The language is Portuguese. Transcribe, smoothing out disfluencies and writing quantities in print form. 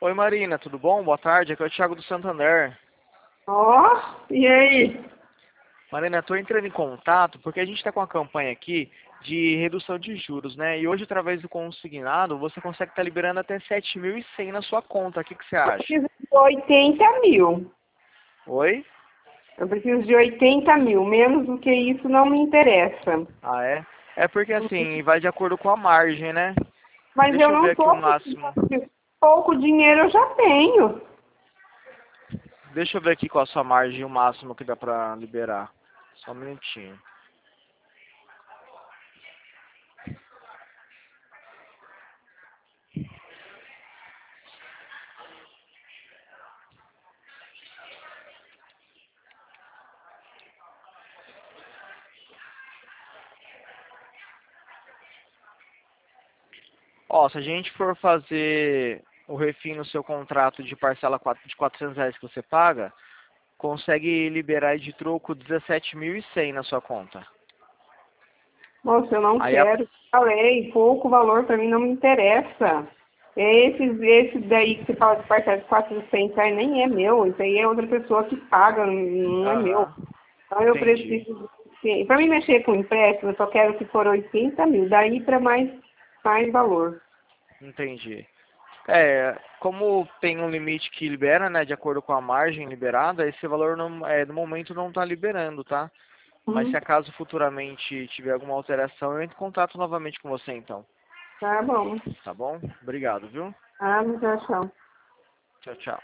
Oi Marina, tudo bom? Boa tarde, aqui é o Thiago do Santander. Ó, e aí? Marina, estou entrando em contato porque a gente está com uma campanha aqui de redução de juros, né? E hoje, através do consignado, você consegue estar liberando até 7.100 na sua conta. O que você Eu acha? preciso de 80 mil. Oi? Eu preciso de 80 mil. Menos do que isso não me interessa. Ah, é? É porque assim, vai de acordo com a margem, né? Mas Deixa eu eu ver não aqui o estou máximo. precisando. Pouco dinheiro eu já tenho. Deixa eu ver aqui qual a sua margem e o máximo que dá pra liberar. Só um minutinho. Ó, se a gente for fazer o refim no seu contrato de parcela de R$ 400 que você paga, consegue liberar de troco 17.100 na sua conta. Moça, eu não Aí a... quero. Falei, pouco valor para mim não me interessa. Esse daí que você fala de parcela de 400 aí nem é meu. Isso aí é outra pessoa que paga, não é meu. Aham, Então eu entendi, preciso. Para mim mexer com empréstimo, eu só quero que for 80 mil. Daí para mais valor. entendi. É, como tem um limite que libera, né, de acordo com a margem liberada, esse valor não, no momento não está liberando, tá? Mas se Uhum. acaso futuramente tiver alguma alteração, eu entro em contato novamente com você então, Tá bom. tá bom? Obrigado, viu? Ah, tchau, tchau. Tchau, tchau.